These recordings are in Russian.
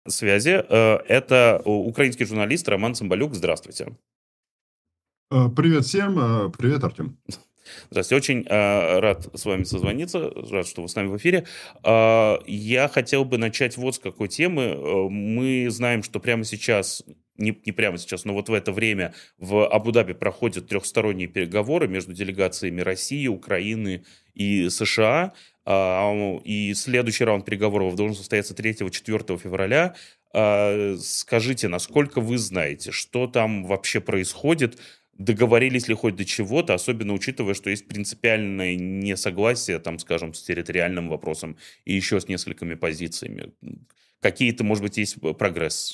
Связи. Это украинский журналист Роман Цымбалюк. Здравствуйте. Привет всем, привет, Артем. Здравствуйте. Очень рад с вами созвониться. Рад, что вы с нами в эфире. Я хотел бы начать вот с какой темы. Мы знаем, что прямо сейчас, не прямо сейчас, но вот в это время в Абу-Даби проходят трехсторонние переговоры между делегациями России, Украины и США. И следующий раунд переговоров должен состояться 3-4 февраля. Скажите, насколько вы знаете, что там вообще происходит? Договорились ли хоть до чего-то, особенно учитывая, что есть принципиальное несогласие, там, скажем, с территориальным вопросом и еще с несколькими позициями. Какие-то, может быть, есть прогресс?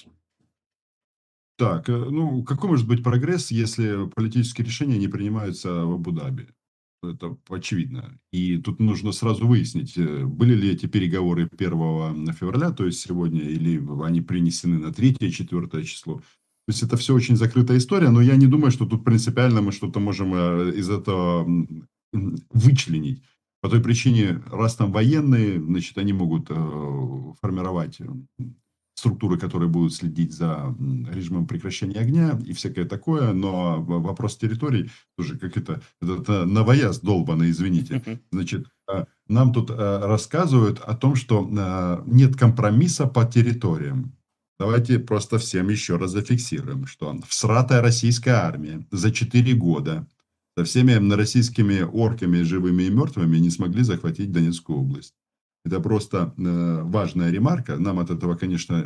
Так, ну, какой может быть прогресс, если политические решения не принимаются в Абу-Даби? Это очевидно. И тут нужно сразу выяснить, были ли эти переговоры 1 февраля, то есть сегодня, или они принесены на 3-4 число. То есть это все очень закрытая история, но я не думаю, что тут принципиально мы что-то можем из этого вычленить. По той причине, раз там военные, значит, они могут формировать структуры, которые будут следить за режимом прекращения огня и всякое такое, но вопрос территорий тоже как это новояз долбанный, извините. Значит, нам тут рассказывают о том, что нет компромисса по территориям. Давайте просто всем еще раз зафиксируем, что всратая российская армия за 4 года со всеми российскими орками, живыми и мертвыми, не смогли захватить Донецкую область. Это просто важная ремарка. Нам от этого, конечно,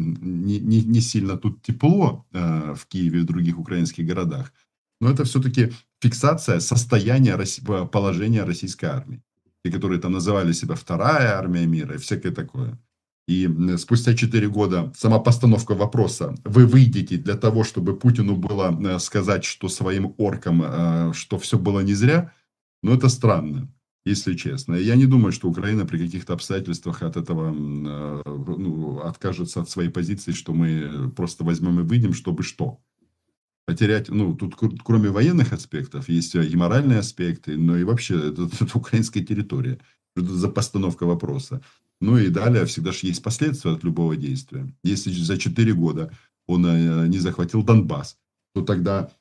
не сильно тут тепло в Киеве и в других украинских городах. Но это все-таки фиксация состояния, положения российской армии. Те, которые там называли себя вторая армия мира и всякое такое. И спустя 4 года сама постановка вопроса, вы выйдете для того, чтобы Путину было сказать, что своим оркам, что все было не зря, но это странно, если честно. Я не думаю, что Украина при каких-то обстоятельствах от этого откажется от своей позиции, что мы просто возьмем и выйдем, чтобы что. Потерять, ну, тут кроме военных аспектов, есть и моральные аспекты, но и вообще это украинская территория. Что это за постановка вопроса? Ну и далее всегда же есть последствия от любого действия. Если за 4 года он не захватил Донбасс, то тогда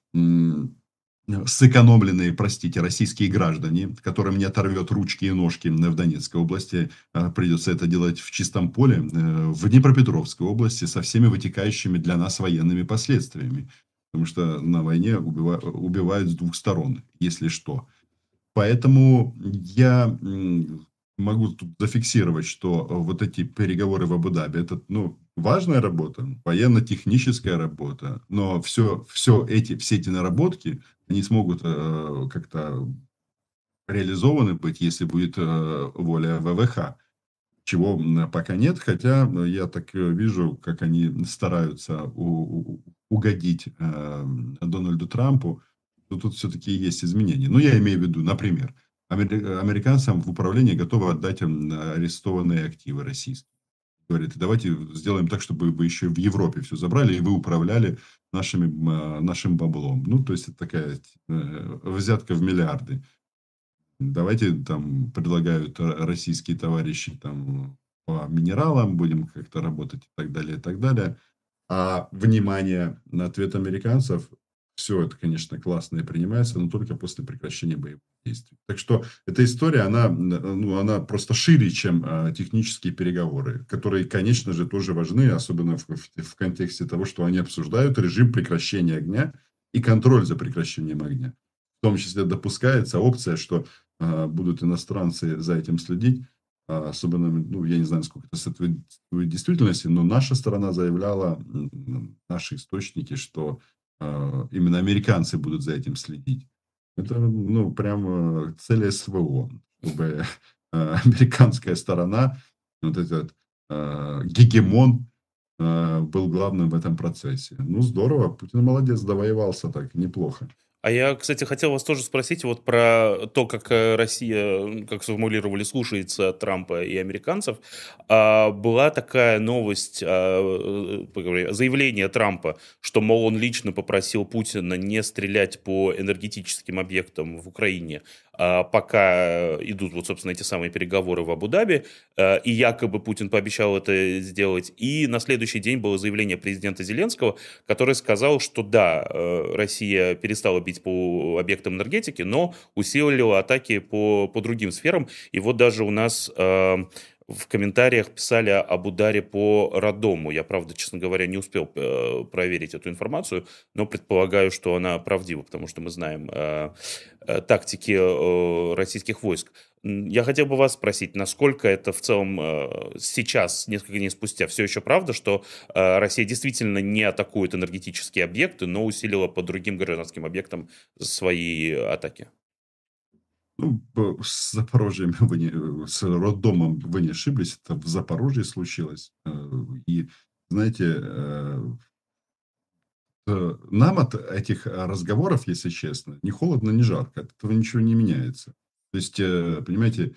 сэкономленные, простите, российские граждане, которым не оторвет ручки и ножки в Донецкой области, придется это делать в чистом поле, в Днепропетровской области со всеми вытекающими для нас военными последствиями. Потому что на войне убивают с двух сторон, если что. Поэтому я могу тут зафиксировать, что вот эти переговоры в Абу-Даби, это важная работа, военно-техническая работа, но все эти наработки, они смогут как-то реализованы быть, если будет воля ВВХ. Чего пока нет, хотя я так вижу, как они стараются угодить Дональду Трампу, то тут все-таки есть изменения. Ну, я имею в виду, например, американцам в управление готовы отдать арестованные активы российские. Говорит, давайте сделаем так, чтобы вы еще в Европе все забрали, и вы управляли нашим баблом. Ну, то есть, это такая взятка в миллиарды. Давайте там предлагают российские товарищи там по минералам, будем как-то работать и так далее, и так далее. А внимание на ответ американцев, все это, конечно, классно и принимается, но только после прекращения боевых действий. Так что эта история, она просто шире, чем технические переговоры, которые, конечно же, тоже важны, особенно в контексте того, что они обсуждают режим прекращения огня и контроль за прекращением огня. В том числе допускается опция, что будут иностранцы за этим следить. Особенно, я не знаю, сколько это соответствует действительности, но наша сторона заявляла, наши источники, что именно американцы будут за этим следить. Это, прям цель СВО, чтобы американская сторона, вот этот гегемон, был главным в этом процессе. Ну, здорово, Путин молодец, довоевался так, неплохо. А я, кстати, хотел вас тоже спросить вот про то, как Россия, как сформулировали, слушается Трампа и американцев. Была такая новость, заявление Трампа, что, мол, он лично попросил Путина не стрелять по энергетическим объектам в Украине, пока идут вот, собственно, эти самые переговоры в Абу-Даби, и якобы Путин пообещал это сделать. И на следующий день было заявление президента Зеленского, который сказал, что да, Россия перестала бить по объектам энергетики, но усилила атаки по другим сферам. И вот даже у нас в комментариях писали об ударе по роддому. Я, правда, честно говоря, не успел проверить эту информацию, но предполагаю, что она правдива, потому что мы знаем тактики российских войск. Я хотел бы вас спросить, насколько это в целом сейчас, несколько дней спустя, все еще правда, что Россия действительно не атакует энергетические объекты, но усилила по другим гражданским объектам свои атаки? Ну, с Запорожьем с роддомом вы не ошиблись, это в Запорожье случилось. И, знаете, нам от этих разговоров, если честно, ни холодно, ни жарко. От этого ничего не меняется. То есть, понимаете,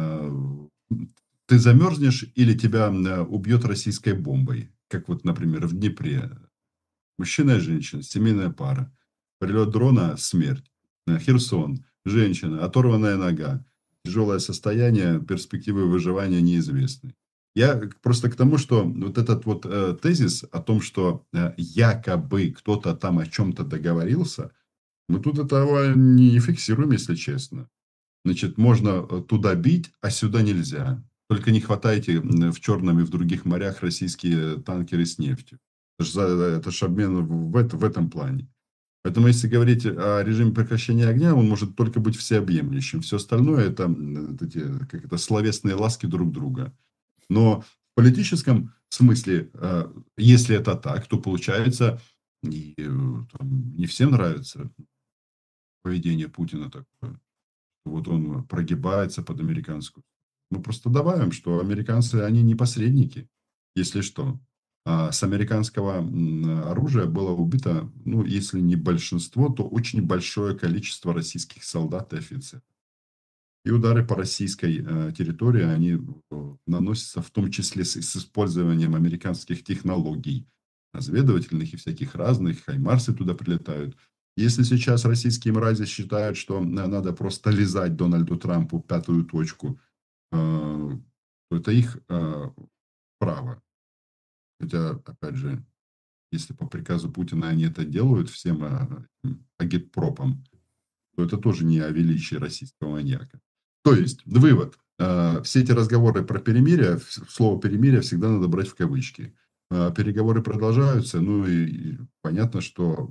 ты замерзнешь или тебя убьет российской бомбой. Как вот, например, в Днепре. Мужчина и женщина, семейная пара. Прилет дрона – смерть. Херсон. Женщина, оторванная нога. Тяжелое состояние, перспективы выживания неизвестны. Я просто к тому, что вот этот вот тезис о том, что якобы кто-то там о чем-то договорился, мы тут этого не фиксируем, если честно. Значит, можно туда бить, а сюда нельзя. Только не хватайте в Черном и в других морях российские танкеры с нефтью. Это же обмен в этом плане. Поэтому, если говорить о режиме прекращения огня, он может только быть всеобъемлющим. Все остальное – это эти, как это, словесные ласки друг друга. Но в политическом смысле, если это так, то получается, не всем нравится поведение Путина такое. Вот он прогибается под американскую. Мы просто добавим, что американцы, они не посредники, если что. А с американского оружия было убито, ну, если не большинство, то очень большое количество российских солдат и офицеров. И удары по российской территории, они наносятся в том числе с использованием американских технологий, разведывательных и всяких разных, хаймарсы туда прилетают. Если сейчас российские мрази считают, что надо просто лизать Дональду Трампу пятую точку, то это их право. Хотя, опять же, если по приказу Путина они это делают всем агитпропам, то это тоже не о величии российского маньяка. То есть, вывод. Все эти разговоры про перемирие, слово перемирие всегда надо брать в кавычки. Переговоры продолжаются, ну и понятно, что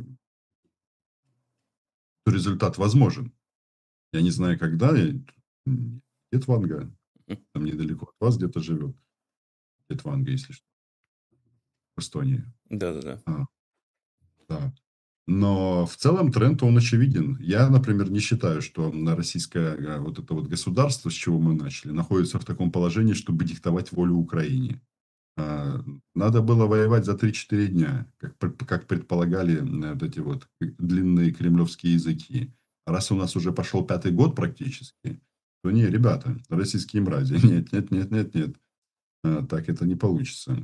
результат возможен. Я не знаю, когда. Дед Ванга, там недалеко от вас где-то живет. Дед Ванга, если что, в Эстонии. Да-да-да. Да. Но в целом тренд, он очевиден. Я, например, не считаю, что российское вот это вот государство, с чего мы начали, находится в таком положении, чтобы диктовать волю Украине. Надо было воевать за 3-4 дня, как предполагали вот эти вот длинные кремлевские языки. А раз у нас уже пошел 5-й год практически, то не, ребята, российские мрази, нет. Так это не получится.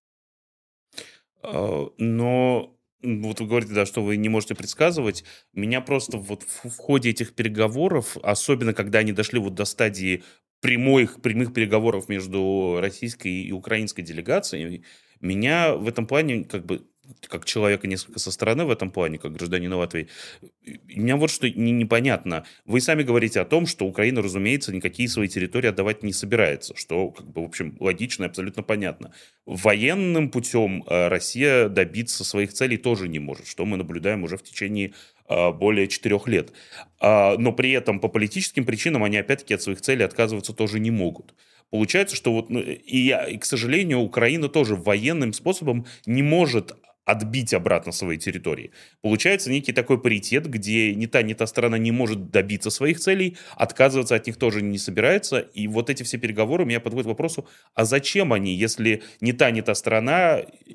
Но вот вы говорите, да, что вы не можете предсказывать. Меня просто вот в ходе этих переговоров, особенно когда они дошли вот до стадии прямых переговоров между российской и украинской делегацией, меня в этом плане, как бы, как человека несколько со стороны в этом плане, как гражданина Латвии, меня вот что непонятно. Вы сами говорите о том, что Украина, разумеется, никакие свои территории отдавать не собирается, что, как бы, в общем, логично и абсолютно понятно. Военным путем Россия добиться своих целей тоже не может, что мы наблюдаем уже в течение более 4 лет. Но при этом по политическим причинам они опять-таки от своих целей отказываться тоже не могут. Получается, что вот, и, к сожалению, Украина тоже военным способом не может отбить обратно свои территории. Получается некий такой паритет, где ни та сторона не может добиться своих целей, отказываться от них тоже не собирается. И вот эти все переговоры меня подводят к вопросу, а зачем они, если ни та сторона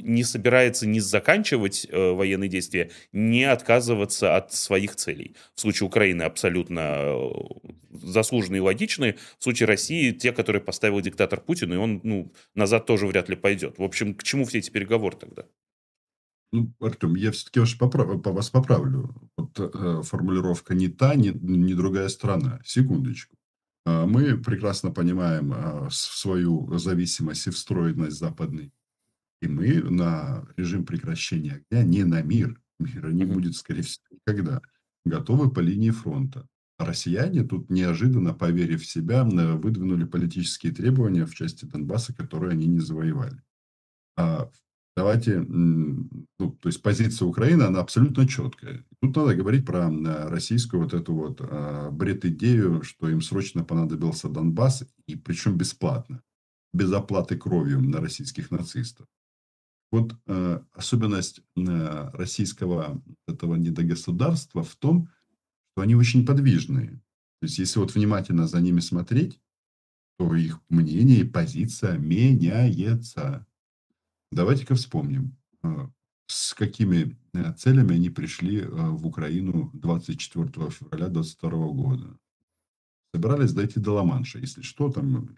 не собирается ни заканчивать военные действия, ни отказываться от своих целей. В случае Украины абсолютно заслуженные и логичные. В случае России те, которые поставил диктатор Путин, и он назад тоже вряд ли пойдет. В общем, к чему все эти переговоры тогда? Ну, Артем, я все-таки вас поправлю. Вот, формулировка не та, ни другая страна. Секундочку. Мы прекрасно понимаем свою зависимость и встроенность западной. И мы на режим прекращения огня, не на мир. Мира не Мгм. будет, скорее всего, никогда. Готовы по линии фронта. А россияне тут неожиданно, поверив в себя, выдвинули политические требования в части Донбасса, которые они не завоевали. А, Давайте, то есть позиция Украины, она абсолютно четкая. Тут надо говорить про российскую вот эту вот бред-идею, что им срочно понадобился Донбасс, и причем бесплатно, без оплаты кровью на российских нацистов. Вот особенность российского этого недогосударства в том, что они очень подвижные. То есть, если вот внимательно за ними смотреть, то их мнение и позиция меняется. Давайте-ка вспомним, с какими целями они пришли в Украину 24 февраля 2022 года. Собирались дойти до Ла-Манша, если что, там,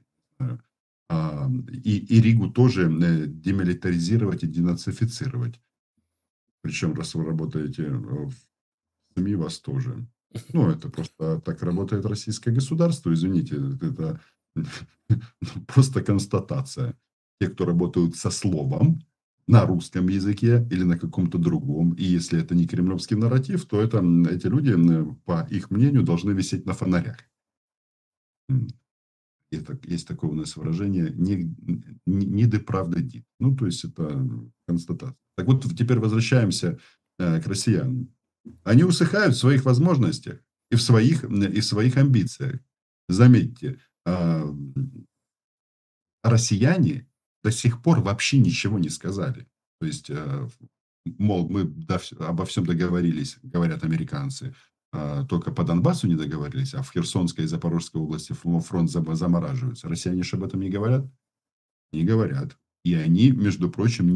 и Ригу тоже демилитаризировать и денацифицировать. Причем, раз вы работаете в СМИ, вас тоже. Ну, это просто так работает российское государство, извините, это просто констатация. Те, кто работают со словом на русском языке или на каком-то другом, и если это не кремлевский нарратив, то эти люди, по их мнению, должны висеть на фонарях. Есть такое у нас выражение «не де правда дит». Ну, то есть, это констатация. Так вот, теперь возвращаемся к россиянам. Они усыхают в своих возможностях и в своих амбициях. Заметьте, россияне до сих пор вообще ничего не сказали. То есть, мол, мы обо всем договорились, говорят американцы, только по Донбассу не договорились, а в Херсонской и Запорожской области фронт замораживается. Россияне же об этом не говорят? Не говорят. И они, между прочим,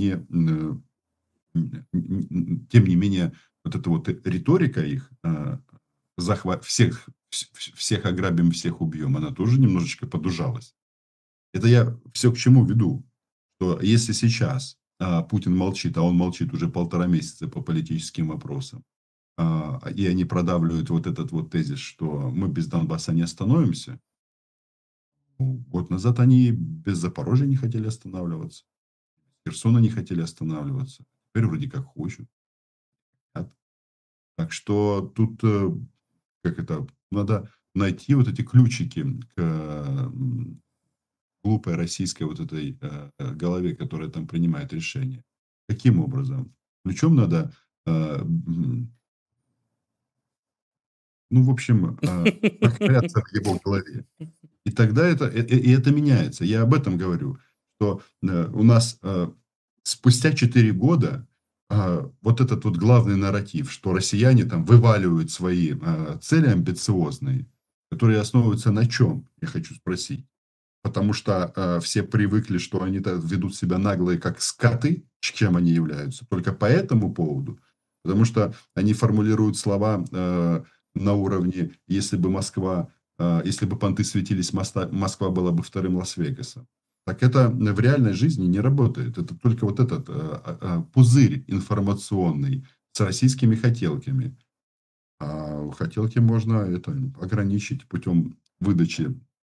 тем не менее, вот эта вот риторика их, захват всех ограбим, всех убьем, она тоже немножечко подужалась. Это я все к чему веду, что если сейчас Путин молчит, а он молчит уже 1,5 месяца по политическим вопросам, и они продавливают вот этот вот тезис, что мы без Донбасса не остановимся. Год назад они без Запорожья не хотели останавливаться, Херсона не хотели останавливаться, теперь вроде как хотят. Так что тут надо найти вот эти ключики к глупой российской вот этой голове, которая там принимает решения. Каким образом? Ключом надо, в общем, поковыряться в его голове. И тогда это меняется. Я об этом говорю, что у нас спустя 4 года вот этот вот главный нарратив, что россияне там вываливают свои цели амбициозные, которые основываются на чем, я хочу спросить. Потому что все привыкли, что они ведут себя наглые, как скоты, чем они являются. Только по этому поводу. Потому что они формулируют слова на уровне, если бы понты светились, Москва была бы вторым Лас-Вегасом. Так это в реальной жизни не работает. Это только вот этот пузырь информационный с российскими хотелками. А хотелки можно ограничить путем выдачи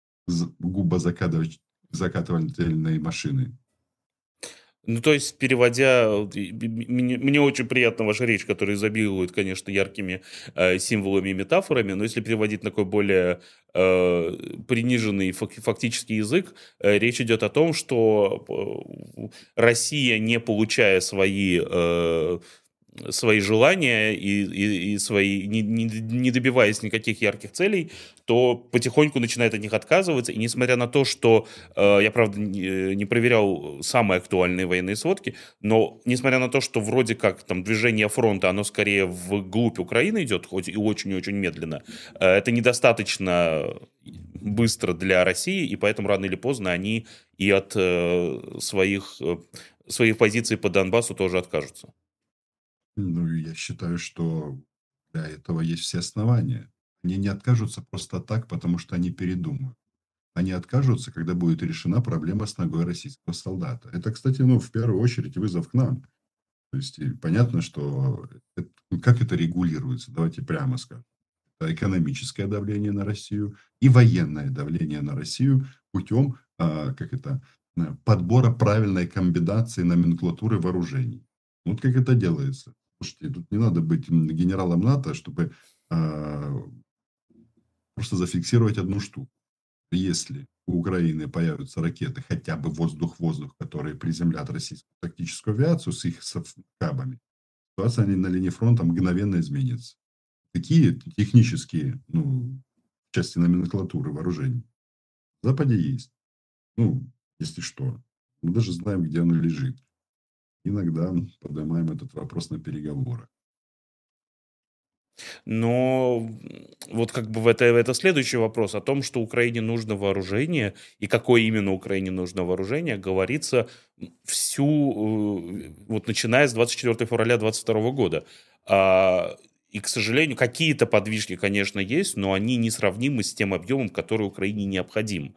губозакатывательной машины. Ну, то есть, переводя, мне очень приятна ваша речь, которая изобилует, конечно, яркими символами и метафорами, но если переводить на такой более приниженный фактический язык, речь идет о том, что Россия, не получая свои желания и свои, не добиваясь никаких ярких целей, то потихоньку начинает от них отказываться. И несмотря на то, что я, правда, не проверял самые актуальные военные сводки, но несмотря на то, что вроде как там движение фронта, оно скорее вглубь Украины идет, хоть и очень-очень медленно, это недостаточно быстро для России, и поэтому рано или поздно они и от своих своей позиции по Донбассу тоже откажутся. Ну, я считаю, что для этого есть все основания. Они не откажутся просто так, потому что они передумают. Они откажутся, когда будет решена проблема с ногой российского солдата. Это, кстати, ну, в первую очередь вызов к нам. То есть, и понятно, что как это регулируется, давайте прямо скажем. Это экономическое давление на Россию и военное давление на Россию путем подбора правильной комбинации номенклатуры вооружений. Вот как это делается. Слушайте, тут не надо быть генералом НАТО, чтобы а, просто зафиксировать одну штуку. Если у Украины появятся ракеты, хотя бы воздух-воздух, которые приземлят российскую тактическую авиацию с их кабами, ситуация на линии фронта мгновенно изменится. Какие технические, ну, в части номенклатуры вооружений в Западе есть. Ну, если что. Мы даже знаем, где оно лежит. Иногда поднимаем этот вопрос на переговоры. Но вот как бы это следующий вопрос о том, что Украине нужно вооружение, и какое именно Украине нужно вооружение, говорится вот начиная с 24 февраля 2022 года. И, к сожалению, какие-то подвижки, конечно, есть, но они несравнимы с тем объемом, который Украине необходим.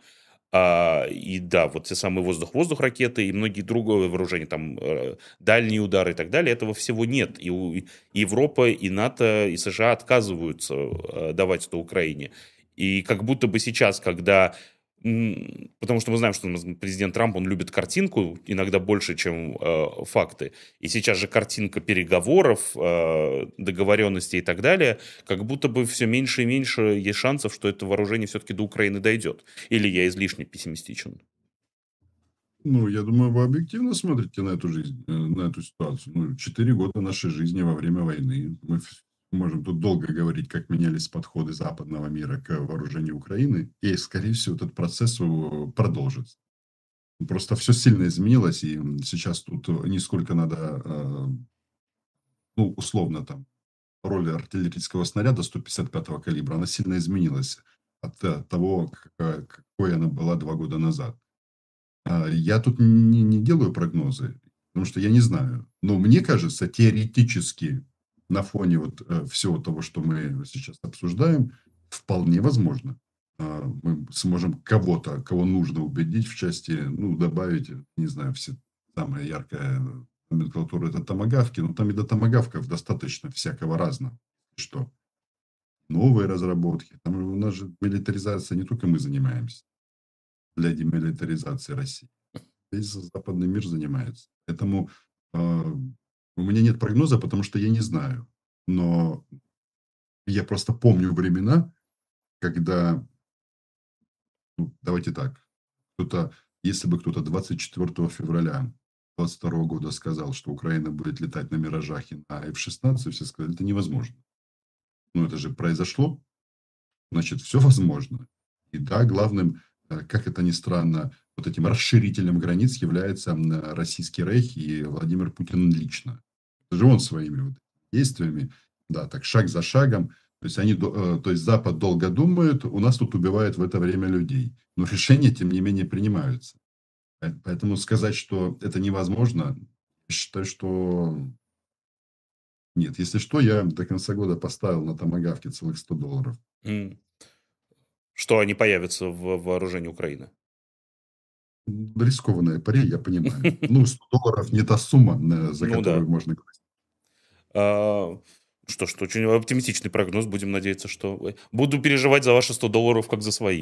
И да, вот те самые воздух-воздух ракеты и многие другое вооружения, там дальние удары и так далее, этого всего нет. И Европа, и НАТО, и США отказываются давать это Украине. И как будто бы сейчас, когда... Потому что мы знаем, что президент Трамп, он любит картинку иногда больше, чем факты. И сейчас же картинка переговоров, договоренностей и так далее, как будто бы все меньше и меньше есть шансов, что это вооружение все-таки до Украины дойдет. Или я излишне пессимистичен? Ну, я думаю, вы объективно смотрите на эту жизнь, на эту ситуацию. Ну, 4 года нашей жизни во время войны. Мы можем тут долго говорить, как менялись подходы западного мира к вооружению Украины. И, скорее всего, этот процесс продолжится. Просто все сильно изменилось, и сейчас тут не сколько надо, ну, условно, там, роль артиллерийского снаряда 155-го калибра, она сильно изменилась от того, какой она была 2 года назад. Я тут не делаю прогнозы, потому что я не знаю. Но мне кажется, теоретически на фоне вот всего того, что мы сейчас обсуждаем, вполне возможно. Мы сможем кого-то, кого нужно убедить в части, ну, добавить, не знаю, все самая яркая номенклатура это томагавки, но там и до томагавков достаточно всякого разного. Что? Новые разработки. Там у нас же милитаризация не только мы занимаемся для демилитаризации России. Весь западный мир занимается. Поэтому у меня нет прогноза, потому что я не знаю. Но я просто помню времена, когда, ну, давайте так, если бы кто-то 24 февраля 22 года сказал, что Украина будет летать на «Миражах» и на F-16, все сказали, это невозможно. Но это же произошло, значит, все возможно. И да, главным, как это ни странно, вот этим расширителем границ является российский рейх и Владимир Путин лично. Это же он своими вот действиями, да, так шаг за шагом. То есть, то есть Запад долго думает, у нас тут убивают в это время людей. Но решения, тем не менее, принимаются. Поэтому сказать, что это невозможно, я считаю, что нет. Если что, я до конца года поставил на томагавке целых $100. Что они появятся в вооружении Украины? Рискованная пари, я понимаю. Ну, $100 не та сумма, за Ну да. которую можно говорить. А, Что ж, очень оптимистичный прогноз. Будем надеяться, что... Буду переживать за ваши $100, как за свои.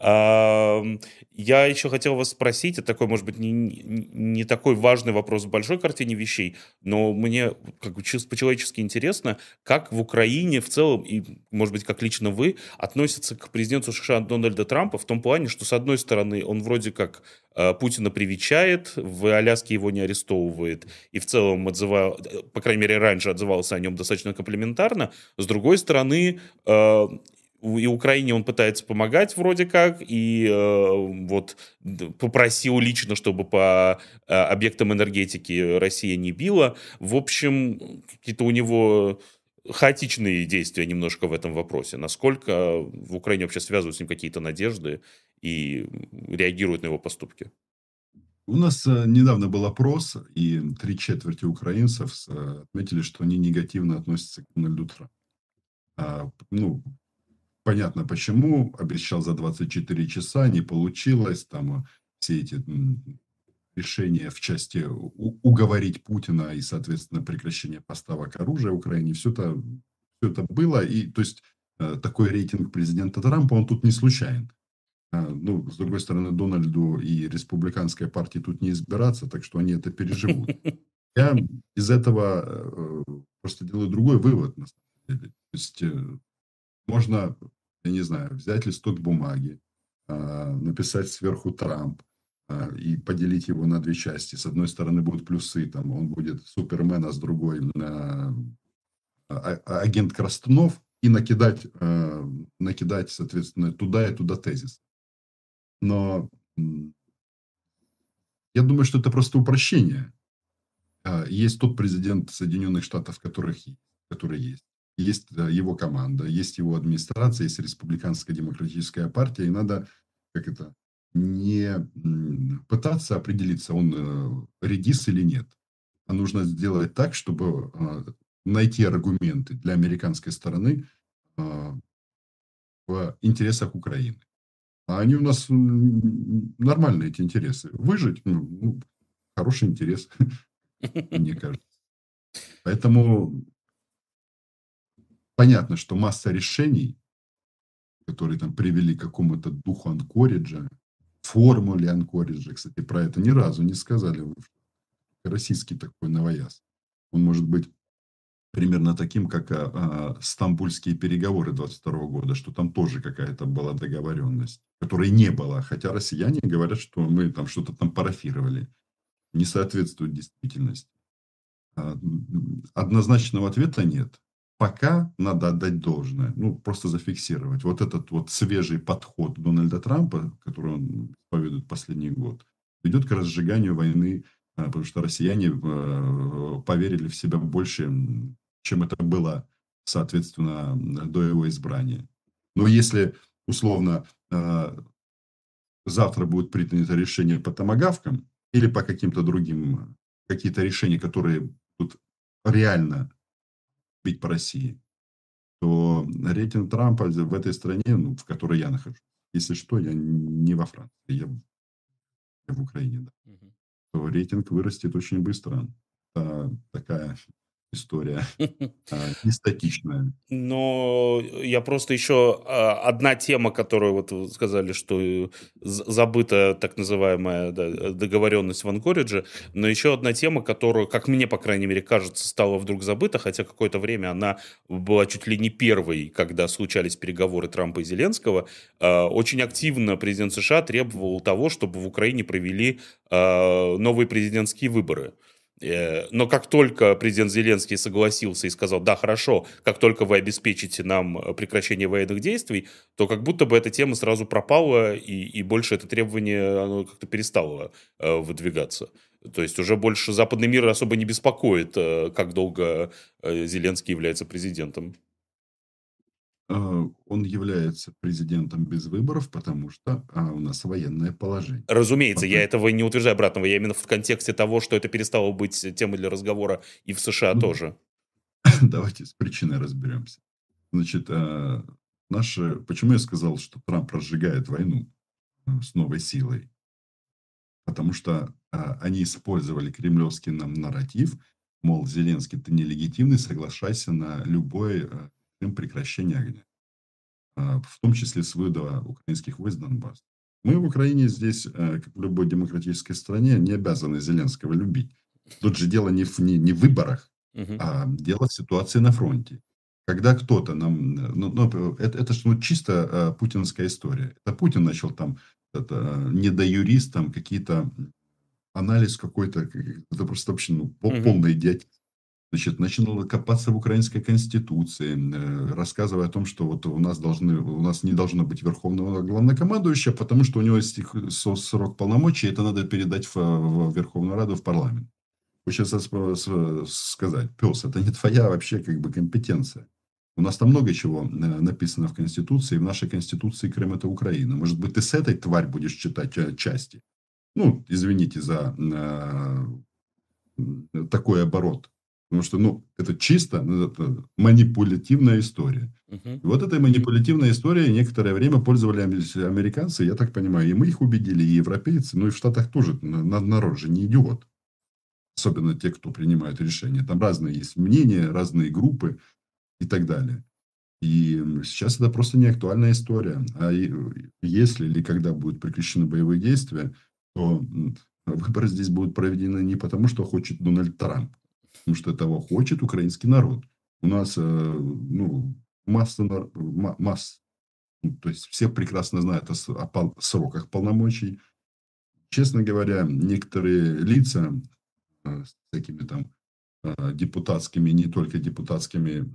Я еще хотел вас спросить, это такой, может быть, не такой важный вопрос в большой картине вещей, но мне как бы чисто по-человечески интересно, как в Украине в целом, и, может быть, как лично вы, относятся к президенту США Дональда Трампа в том плане, что, с одной стороны, он вроде как Путина привечает, в Аляске его не арестовывает, и в целом по крайней мере, раньше отзывался о нем достаточно комплиментарно. С другой стороны, и Украине он пытается помогать вроде как, и вот попросил лично, чтобы по объектам энергетики Россия не била. В общем, какие-то у него хаотичные действия немножко в этом вопросе. Насколько в Украине вообще связывают с ним какие-то надежды и реагируют на его поступки? У нас недавно был опрос, и 3/4 украинцев отметили, что они негативно относятся к Дональду Трампу. Ну, понятно почему. Обещал за 24 часа, не получилось. Там все эти решения в части уговорить Путина и, соответственно, прекращение поставок оружия Украине. Все это было. И, то есть, такой рейтинг президента Трампа, он тут не случайен. Ну, с другой стороны, Дональду и республиканской партии тут не избираться, так что они это переживут. Я из этого просто делаю другой вывод, на самом деле. То есть, можно, я не знаю, взять листок бумаги, написать сверху Трамп и поделить его на две части. С одной стороны будут плюсы, там он будет Супермен, а с другой агент Крастунов, и накидать, соответственно, туда и туда тезис. Но я думаю, что это просто упрощение. Есть тот президент Соединенных Штатов, который есть. Есть его команда, есть его администрация, есть республиканская демократическая партия. И надо не пытаться определиться, он редис или нет. А нужно сделать так, чтобы найти аргументы для американской стороны в интересах Украины. А они у нас нормальные, эти интересы. Выжить, хороший интерес, мне кажется. Поэтому понятно, что масса решений, которые там привели к какому-то духу Анкориджа, формуле Анкориджа, кстати, про это ни разу не сказали. Российский такой новояз. Он может быть примерно таким, как стамбульские переговоры 22 года, что там тоже какая-то была договоренность, которой не было. Хотя россияне говорят, что мы там что-то там парафировали. Не соответствует действительности. Однозначного ответа нет. Пока надо отдать должное, просто зафиксировать. Вот этот вот свежий подход Дональда Трампа, который он исповедует последний год, ведет к разжиганию войны, потому что россияне поверили в себя больше, чем это было, соответственно, до его избрания. Но если, условно, завтра будет принято решение по томагавкам или по каким-то другим, какие-то решения, которые будут реально бить по России, то рейтинг Трампа в этой стране, в которой я нахожусь, если что, я не во Франции, я в Украине, да, то рейтинг вырастет очень быстро. Это такая история не статичная. Но я просто еще одна тема, которую вот вы сказали, что забыта так называемая договоренность в Анкоридже, но еще одна тема, которую, как мне, по крайней мере, кажется, стала вдруг забыта, хотя какое-то время она была чуть ли не первой, когда случались переговоры Трампа и Зеленского. Очень активно президент США требовал того, чтобы в Украине провели новые президентские выборы. Но как только президент Зеленский согласился и сказал, да, хорошо, как только вы обеспечите нам прекращение военных действий, то как будто бы эта тема сразу пропала, и больше это требование оно как-то перестало выдвигаться. То есть уже больше западный мир особо не беспокоит, как долго Зеленский является президентом. Он является президентом без выборов, потому что у нас военное положение. Разумеется, я этого не утверждаю обратного, я именно в контексте того, что это перестало быть темой для разговора и в США тоже. Давайте с причиной разберемся. Значит, почему я сказал, что Трамп разжигает войну с новой силой? Потому что они использовали кремлевский нарратив, мол, Зеленский, ты нелегитимный, соглашайся на любой прекращение огня. В том числе с вывода украинских войск Донбасса. Мы в Украине здесь, как в любой демократической стране, не обязаны Зеленского любить. Тут же дело не в выборах, а дело в ситуации на фронте. Когда кто-то нам... это же чисто путинская история. Это Путин начал там недоюрист, там какие-то анализ какой-то, это просто вообще полный идиотизм. Значит, начал копаться в украинской конституции, рассказывая о том, что вот у нас не должно быть верховного главнокомандующего, потому что у него есть срок полномочий, это надо передать в Верховную Раду, в парламент. Вы сейчас сказать, пес, это не твоя вообще компетенция. У нас там много чего написано в Конституции. В нашей Конституции Крым – это Украина. Может быть, ты с этой тварь будешь читать части? Ну, извините за такой оборот. Потому что, ну, это чисто это манипулятивная история. Мгм. И вот этой манипулятивной историей некоторое время пользовались американцы, я так понимаю, и мы их убедили, и европейцы, ну и в Штатах тоже народ же не идиот. Особенно те, кто принимает решения. Там разные есть мнения, разные группы и так далее. И сейчас это просто не актуальная история. Если или когда будут прекращены боевые действия, то выборы здесь будут проведены не потому, что хочет Дональд Трамп, потому что этого хочет украинский народ. У нас ну, ну, то есть все прекрасно знают о сроках полномочий. Честно говоря, некоторые лица с такими там депутатскими, не только депутатскими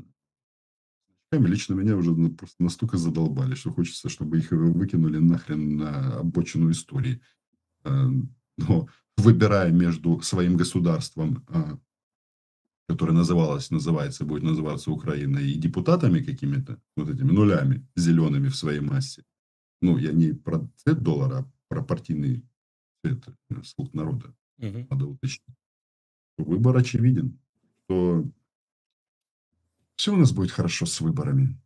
лично меня уже просто настолько задолбали, что хочется, чтобы их выкинули нахрен на обочину истории. Э, Но выбирая между своим государством, которое называется, будет называться Украиной, и депутатами какими-то, вот этими нулями зелеными в своей массе. Ну, я не про цвет доллара, а про партийный цвет слуг народа. Мгм. Надо уточнить. Выбор очевиден, что все у нас будет хорошо с выборами.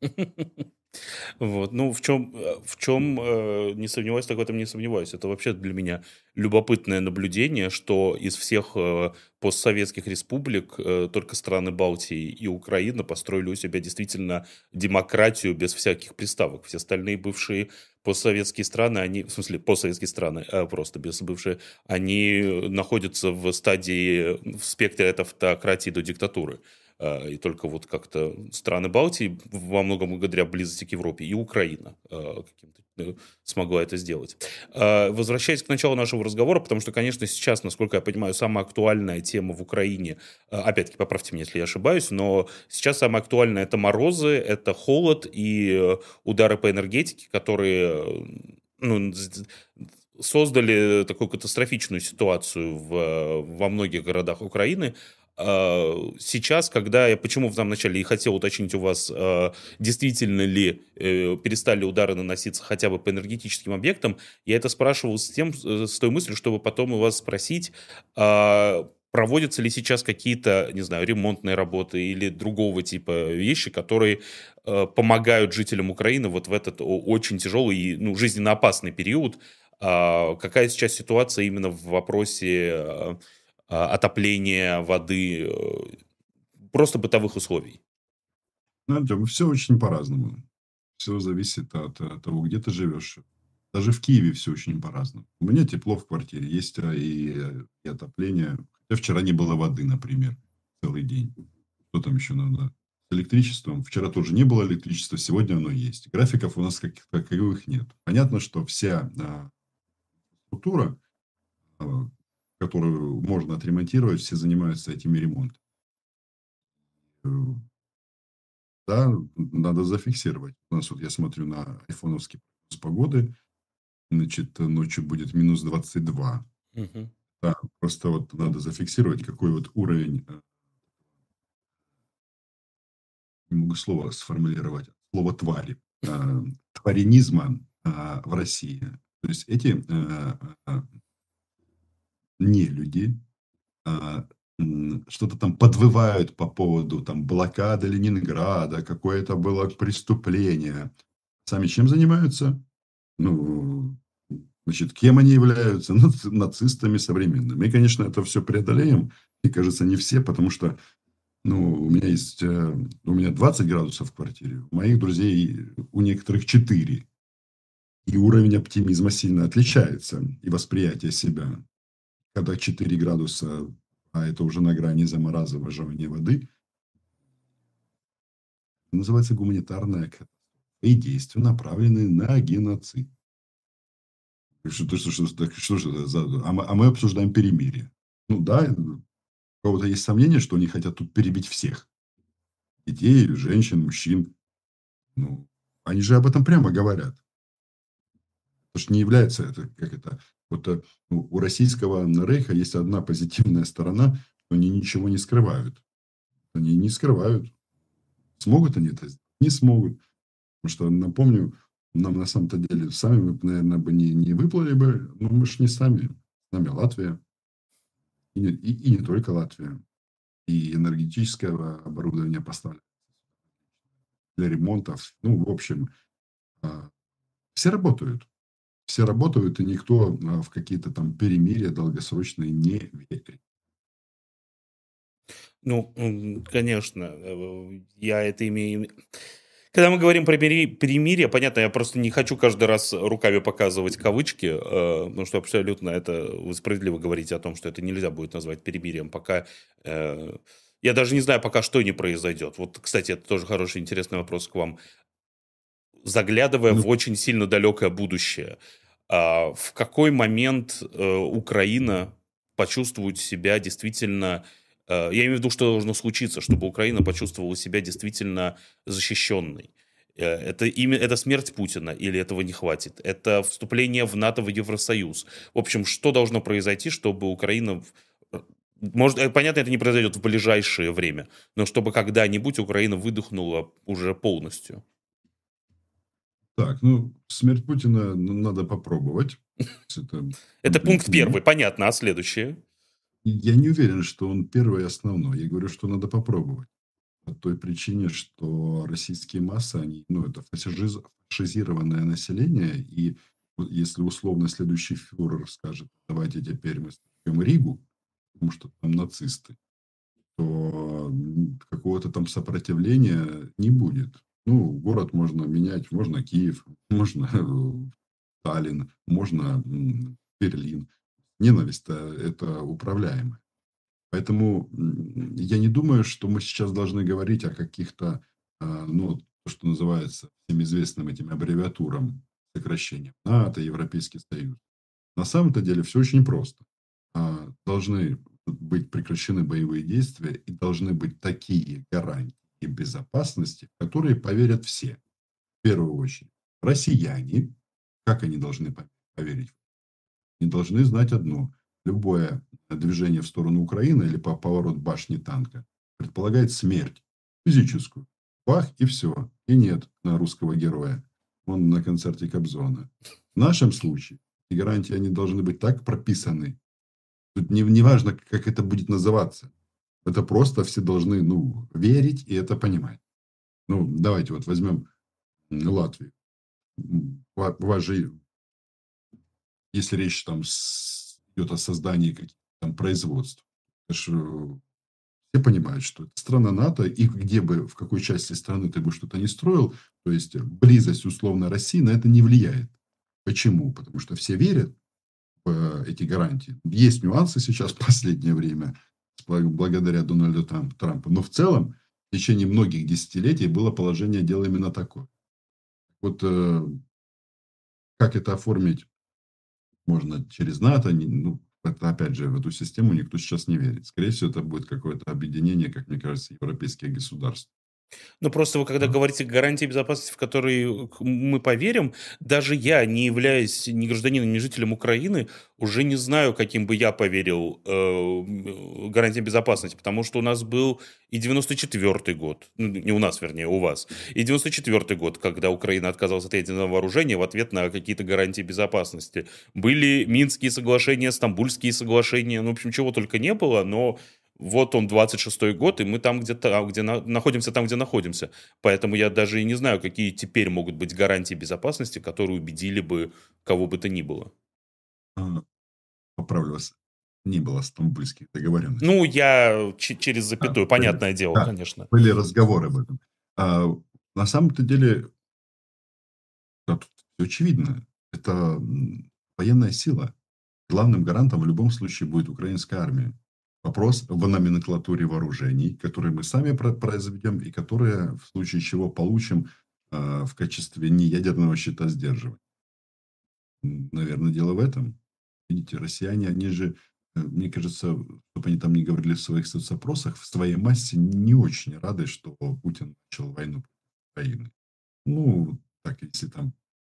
Вот. Ну, в чем не сомневаюсь, так в этом не сомневаюсь. Это вообще для меня любопытное наблюдение, что из всех постсоветских республик только страны Балтии и Украина построили у себя действительно демократию без всяких приставок. Все остальные бывшие постсоветские страны, они, в смысле, постсоветские страны, просто без бывшие, они находятся в стадии, в спектре от автократии до диктатуры. И только вот как-то страны Балтии во многом благодаря близости к Европе и Украина каким-то смогла это сделать. Возвращаясь к началу нашего разговора, потому что, конечно, сейчас, насколько я понимаю, самая актуальная тема в Украине, опять-таки, поправьте меня, если я ошибаюсь, но сейчас самое актуальное — это морозы, это холод и удары по энергетике, которые ну, создали такую катастрофическую ситуацию во многих городах Украины. Сейчас, когда я почему в самом начале и хотел уточнить у вас, действительно ли перестали удары наноситься хотя бы по энергетическим объектам, я это спрашивал с той мыслью, чтобы потом у вас спросить, проводятся ли сейчас какие-то, не знаю, ремонтные работы или другого типа вещи, которые помогают жителям Украины вот в этот очень тяжелый и ну, жизненно опасный период. Какая сейчас ситуация именно в вопросе отопления, воды, просто бытовых условий? Знаете, все очень по-разному. Все зависит от того, где ты живешь. Даже в Киеве все очень по-разному. У меня тепло в квартире, есть и отопление. Хотя вчера не было воды, например, целый день. Что там еще надо? С электричеством. Вчера тоже не было электричества, сегодня оно есть. Графиков у нас каких таковых нет. Понятно, что вся структура, а, которую можно отремонтировать, все занимаются этими ремонтами. Э, Да, надо зафиксировать. У нас вот я смотрю на айфоновский прогноз погоды. Значит, ночью будет минус 22. Мгм. Да, просто вот надо зафиксировать, какой вот уровень, не могу слово сформулировать, слово твари, тваринизма в России. То есть эти не люди что-то там подвывают по поводу там блокады Ленинграда, какое-то было преступление. Сами чем занимаются? Ну, значит, кем они являются? Нацистами современными. Мы, конечно, это все преодолеем. Мне кажется, не все, потому что ну, у меня 20 градусов в квартире, у моих друзей у некоторых 4. И уровень оптимизма сильно отличается, и восприятие себя. Когда 4 градуса, а это уже на грани замораживания воды, называется гуманитарная катастрофа. И действия, направленные на геноцид. Что же за... мы обсуждаем перемирие. Ну да, у кого-то есть сомнение, что они хотят тут перебить всех. Детей, женщин, мужчин. Ну, они же об этом прямо говорят. Потому что не является это, как это... Вот у российского рейха есть одна позитивная сторона, что они ничего не скрывают. Они не скрывают. Смогут они это сделать? Не смогут. Потому что, напомню, нам на самом-то деле сами мы, наверное, бы не выплыли бы, но мы же не сами. С нами Латвия, и не только Латвия. И энергетическое оборудование поставляется для ремонтов. Ну, в общем, а, все работают. Все работают, и никто в какие-то там перемирия долгосрочные не верит. Ну, конечно, я это имею. Когда мы говорим про перемирие, понятно, я просто не хочу каждый раз руками показывать кавычки, потому что абсолютно это вы справедливо говорите о том, что это нельзя будет назвать перемирием, пока э, я даже не знаю, пока что не произойдет. Вот, кстати, это тоже хороший, интересный вопрос к вам. Заглядывая Ну, в очень сильно далекое будущее, в какой момент Украина почувствует себя действительно, я имею в виду, что должно случиться, чтобы Украина почувствовала себя действительно защищенной? Это смерть Путина или этого не хватит? Это вступление в НАТО, в Евросоюз? В общем, что должно произойти, чтобы Украина... Может, понятно, это не произойдет в ближайшее время, но чтобы когда-нибудь Украина выдохнула уже полностью. так, ну, смерть Путина надо попробовать. Это Это пункт минимум. первый, понятно, а следующее? Я не уверен, что он первый и основной. Я говорю, что надо попробовать. По той причине, что российские массы, они, ну, это фашизированное население, и вот если условно следующий фюрер скажет, давайте теперь мы строим Ригу, потому что там нацисты, то какого-то там сопротивления не будет. Ну, город можно менять, можно Киев, можно Таллин, можно Берлин. Ненависть-то это управляемая. Поэтому я не думаю, что мы сейчас должны говорить о каких-то, ну, то, что называется всем известным этим аббревиатурам, сокращением НАТО, Европейский Союз. На самом-то деле все очень просто. Должны быть прекращены боевые действия и должны быть такие гарантии безопасности, в которые поверят все. В первую очередь россияне. Как они должны поверить? Они должны знать одно. Любое движение в сторону Украины или поворот башни танка предполагает смерть физическую. Бах, и все. И нет русского героя. Он на концерте Кобзона. В нашем случае и гарантии они должны быть так прописаны. Тут не важно, как это будет называться. Это просто все должны, ну, верить и это понимать. Ну, давайте вот возьмем Латвию. У вас же, если речь там идет о создании каких-то там производств, это ж, все понимают, что это страна НАТО, и где бы, в какой части страны ты бы что-то не строил, то есть близость условно России на это не влияет. Почему? Потому что все верят эти гарантии. Есть нюансы сейчас в последнее время, благодаря Дональду Трампу. Но в целом, в течение многих десятилетий было положение дела именно такое. Вот как это оформить можно через НАТО, ну, это, опять же, в эту систему никто сейчас не верит. Скорее всего, это будет какое-то объединение, как мне кажется, европейских государств. Ну, просто вы когда Да. говорите гарантии безопасности, в которые мы поверим, даже я, не являясь ни гражданином, ни жителем Украины, уже не знаю, каким бы я поверил гарантиям безопасности, потому что у нас был и 94-й год, ну, не у нас, вернее, у вас, и 94-й год, когда Украина отказалась от ядерного вооружения в ответ на какие-то гарантии безопасности. Были Минские соглашения, Стамбульские соглашения, ну, в общем, чего только не было, но вот он 26-й год, и мы там где-то, находимся там, где находимся. Поэтому я даже и не знаю, какие теперь могут быть гарантии безопасности, которые убедили бы кого бы то ни было. А, Поправлю вас, не было стамбульских договоренностей. Ну, я через запятую, Были, понятное дело, да, конечно. были разговоры об этом. А, на самом-то деле, да, тут всё очевидно. Это военная сила. Главным гарантом в любом случае будет украинская армия. Вопрос в номенклатуре вооружений, которые мы сами произведем и которые, в случае чего, получим в качестве неядерного щита сдерживания. Наверное, дело в этом. Видите, россияне, они же, мне кажется, чтобы они там не говорили в своих соцопросах, в своей массе не очень рады, что Путин начал войну против Украины. Ну, так, если там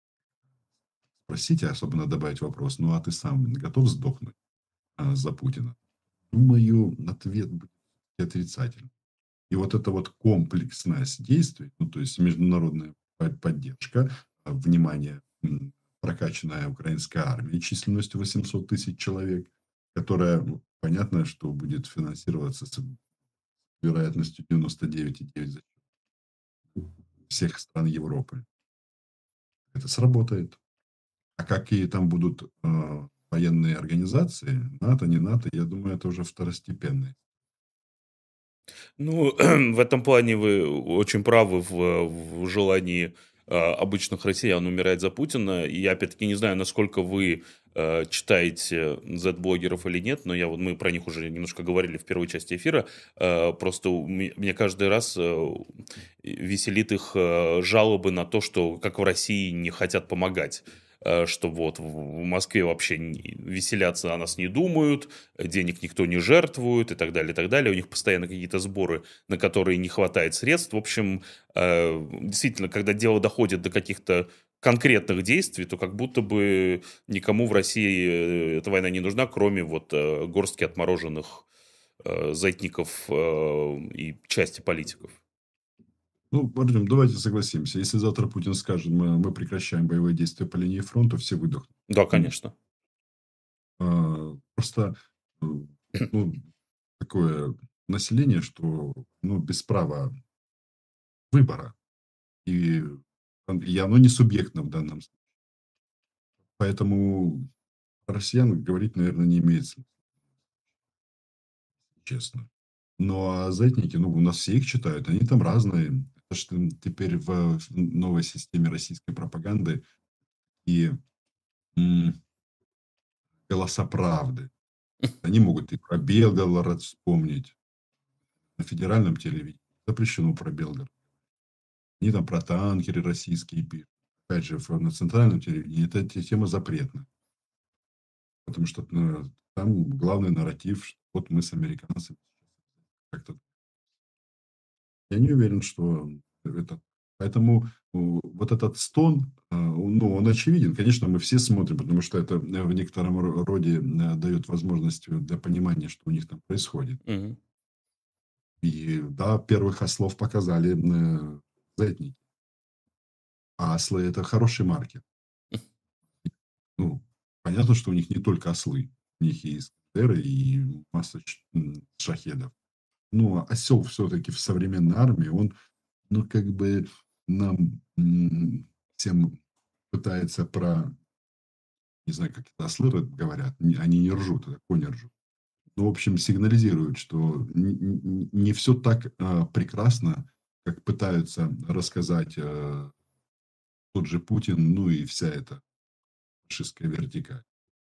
спросить, особенно добавить вопрос, ну, а ты сам готов сдохнуть за Путина? Думаю, ответ будет отрицательный. И вот эта вот комплексность действий, ну, то есть международная поддержка, внимание прокачанная украинская армия численностью 800 тысяч человек, которая, понятно, что будет финансироваться с вероятностью 99,9 всех стран Европы. Это сработает. А какие там будут военные организации, НАТО, не НАТО, я думаю, это уже второстепенные. Ну, в этом плане вы очень правы в желании обычных россиян умирать за Путина. И я, опять-таки, не знаю, насколько вы читаете Z-блогеров или нет, но мы про них уже немножко говорили в первой части эфира. Просто меня каждый раз веселит их жалобы на то, что как в России не хотят помогать. Что вот в Москве вообще веселяться о нас не думают, денег никто не жертвует и так далее, и так далее. У них постоянно какие-то сборы, на которые не хватает средств. В общем, действительно, когда дело доходит до каких-то конкретных действий, то как будто бы никому в России эта война не нужна, кроме вот горстки отмороженных зайтников и части политиков. Ну, Артем, давайте согласимся. Если завтра Путин скажет, мы прекращаем боевые действия по линии фронта, все выдохнут. Да, конечно. Просто ну, такое население, что без права выбора. И оно не субъектно в данном случае. Поэтому россиян говорить, наверное, не имеет смысла, честно. Ну, а зетники, у нас все их читают, они там разные. Это что теперь в новой системе российской пропаганды и голоса правды. Они могут и про Белгород вспомнить. На федеральном телевидении запрещено про Белгород. Они там про танкеры российские пишут. Опять же, на центральном телевидении эта тема запретна. Потому что там главный нарратив, что вот мы с американцами как-то. Я не уверен, что это. Поэтому вот этот стон, он очевиден. Конечно, мы все смотрим, потому что это в некотором роде дает возможность для понимания, что у них там происходит. Мгм. И да, первых ослов показали зетники. А ослы – это хороший маркер. Понятно, что у них не только ослы. У них и искандеры, и масса шахедов. Но осел все-таки в современной армии, он, как бы нам всем пытается не знаю, как это ослы говорят, они не ржут, это кони ржут. Ну, в общем, сигнализирует, что не все так прекрасно, как пытаются рассказать тот же Путин, и вся эта фашистская вертикаль.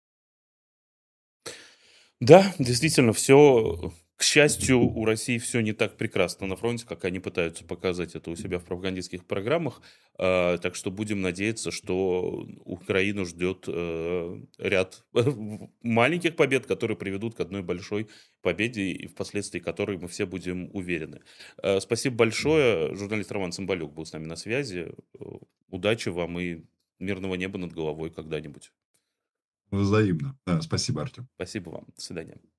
Да, действительно, все, к счастью, у России все не так прекрасно на фронте, как они пытаются показать это у себя в пропагандистских программах. Так что будем надеяться, что Украину ждет ряд маленьких побед, которые приведут к одной большой победе, и впоследствии которой мы все будем уверены. Спасибо большое. Журналист Роман Цымбалюк был с нами на связи. Удачи вам и мирного неба над головой когда-нибудь. Взаимно. Да, спасибо, Артем. Спасибо вам. До свидания.